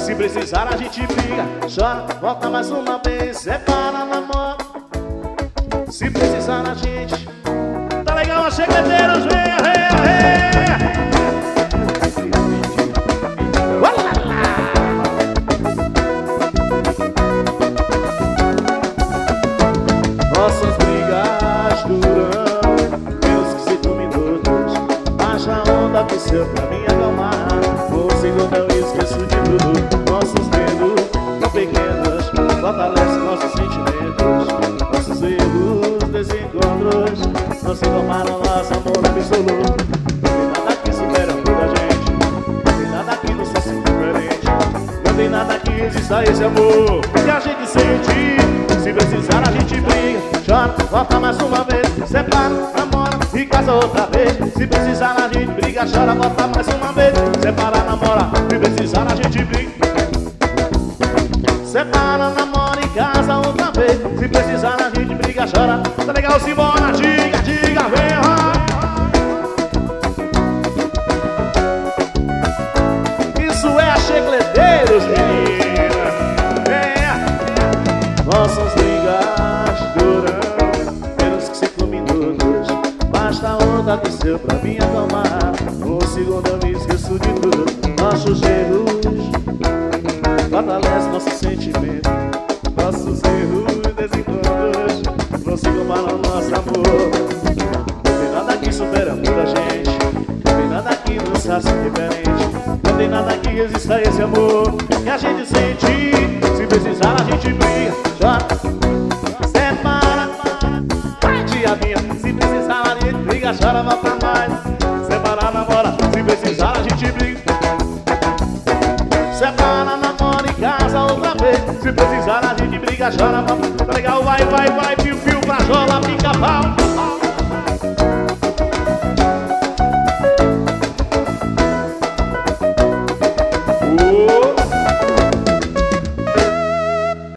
Se precisar a gente briga, chora, volta mais uma vez, separa, namora. Se precisar a gente, tá legal, checleteiros, venha, venha, venha. Nossas brigas duram menos que 5 minutos. Baixa a onda do céu pra me acalmar. Por um segundo eu esqueço de tudo. Nossos medos tão pequenos fortalecem nossos sentimentos. Nossos erros, desencontros não se tomaram nosso amor absoluto. Não tem nada que supera a amor da gente. Não tem nada que nos faça diferente. Não tem nada que resista esse amor que a gente sente. Se precisar a gente briga, chora, volta mais uma vez, separa, namora e casa outra vez. Se precisar a gente briga, chora, volta mais uma vez, separa, namora. Se precisar a gente briga, separa, namora e casa outra vez. Se precisar a gente briga, chora. Tá legal, simbora, diga, diga, vem, isso é a Checleteiros, menina. Nossas brigas duram menos que 5 minutos. Basta a onda do céu pra me acalmar. Um segundo eu me esqueço de tudo. Nossos erros fortalecem nossos sentimentos. Nossos erros e desencontros não se comparam ao nosso amor. Não tem nada que supera a amor da gente. Não tem nada que nos faça diferente. Não tem nada que resista a esse amor que a gente sente. Se precisar a gente briga, chora, separa, vai diabinha. Se precisar a gente briga, chora, volta mais, separa, namora. Se precisar a gente briga, separa, namora e casa outra vez. Se precisar a gente briga, chora, volta. Tá legal, vai, vai, vai, fio, fio pra jola, pica-pau.